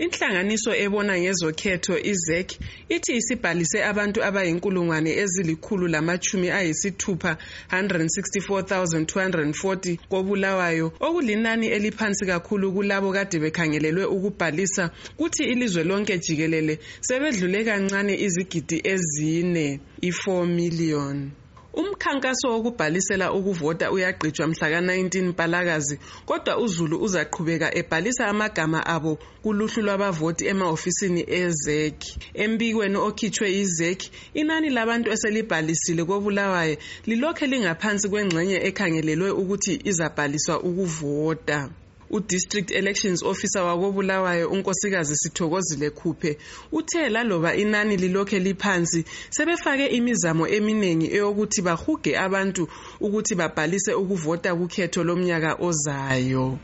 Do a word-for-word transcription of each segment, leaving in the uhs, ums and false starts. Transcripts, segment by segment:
Inhlanganiso ebona ngezokhetho iZEC ithi isibhalise abantu abayinkulungwane ezilikhulu lamachumi ayisithupha one hundred sixty-four thousand two hundred forty koBulawayo, okulinani eliphansi kakhulu kulabo kade bekhangelelwe ukubhalisa, kuthi ilizwe lonke jikelele sebedlule kancane izigidi ezine, i-four million. Umkhankaso wokubhalisela ukuvota uyagqitshwa mhla ka nineteen Mpalakazi, kodwa uZulu uzaqhubeka ebhalisa amagama abo kuluhlu lwabavoti ema-ofisini eZEC. Embikweni okhitshwe iZEC, inani labantu eselibhalisile koBulawayo lilokhe lingaphansi kwengxenye ekhangelelwe ukuthi izabhaliswa ukuvota. U-District Elections Officer wakoBulawayo uNkosikazi Sithokozile Khuphe uthe laloba inani lilokhe liphansi sebefake imizamo eminingi eyokuthi bahuge abantu ukuthi babhalise ukuvota kukhetho lomnyaka ozayo.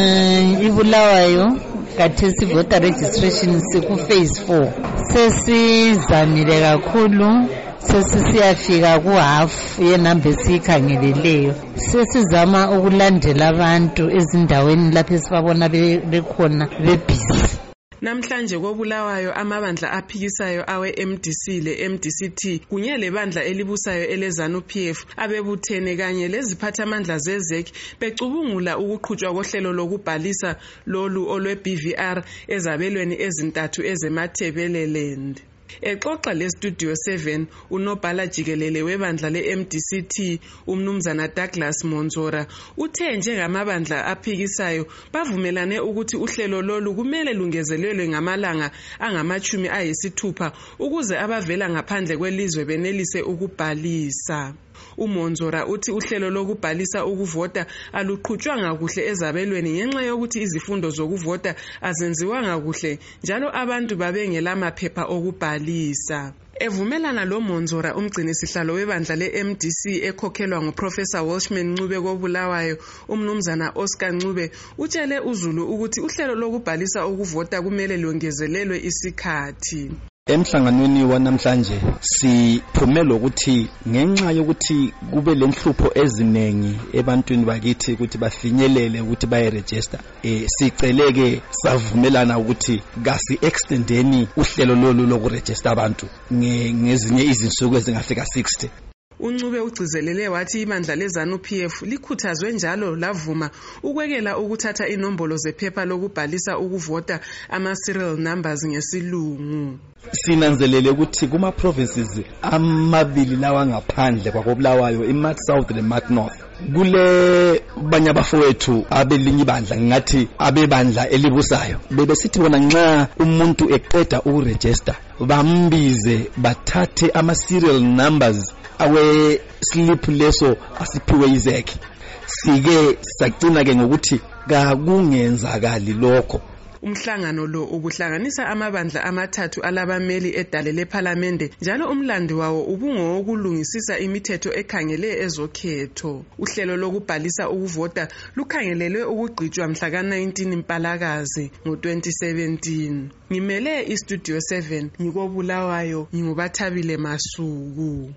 Eh iBulawayo kathesi voter registration siku phase four. Sesizamile kakhulu, sesiyafika ku half yenamba esikhangeleleyo. Sesizama ukulandela abantu ezindaweni lapho sibabona bekhona bebhizi. Namhlanje koBulawayo amabandla aphikisayo awe M D C le M D C T kunye lebandla elibusayo eleZANU P F abebuthene kanye leziphathamandla zeZEC becubungula ukuqhutshwa kohlelo lokubhalisa lolu olwe-B V R ezabelweni ezintathu ezemaThebeleland. Exoxa leStudio seven, unobhala jikelele webandla le-M D C T, umnumzana Douglas Monzora, uthe njengamabandla aphikisayo bavumelane ukuthi uhlelo lolu kumele lungezelelwe ngamalanga angamachumi ayisithupha ukuze abavela ngaphandle kwelizwe benelise ukubhalisa. uMonzora uthi uhlelo lokubhalisa ukuvota aluqhutshwanga kuhle ezabelweni ngenxa yokuthi izifundo zokuvota azenziwanga kuhle njalo abantu babengelamaphepha okubhalisa. Evumelana lo Monzora, umgcini sihlalo webandla le-M D C ekhokhelwa nguProfessor Welshman Ncube koBulawayo, umnumzana Oscar Ncube, utshele uZulu ukuthi uhlelo lokubhalisa ukuvota kumele longezelelwe isikhathi. Emhlanganweni wanamhlanje siphumela ukuthi ngenxa yokuthi kube lenhlupho ezinengi ebantwini bakithi ukuthi bafinyelele ukuthi baye register, eh siceleke savumelana ukuthi kasi extendeni uhlelo lolu lokuregister abantu ngezinye izinsuku ezingafika sixty. uNcube ugcizelele wathi ibandla leZANU P F likhuthazwe njalo lavuma ukwekela ukuthatha inombolo zephepha lokubhalisa ukuvota ama-serial numbers ngesilungu. Sinanzelele ukuthi kuma provinces amabili lawa ngaphandle kwakoBulawayo, iMark South leMark North, kule banye abafowethu abelinye ibandla ngathi abebandla elibusayo bebesithi bona nxa umuntu eqeda ukuregister bambize bathathe ama-serial numbers awe slip leso asiphiwe iZEC. Sike sagcina ke ngokuthi kakungenzakali lokho. Umhlangano lo ubuhlanganisa amabandla amathathu alabameli edale lePhalamende njalo umlandi wawo ubungowokulungisisa imithetho ekhangele ezokhetho. Uhlelo lokubhalisa ukuvota lukhangelelwe ukugqitshwa mhla ka nineteen Mpalakazi ngo twenty seventeen. Ngimele iStudio seven ngikoBulawayo, nginguBathabile Masuku.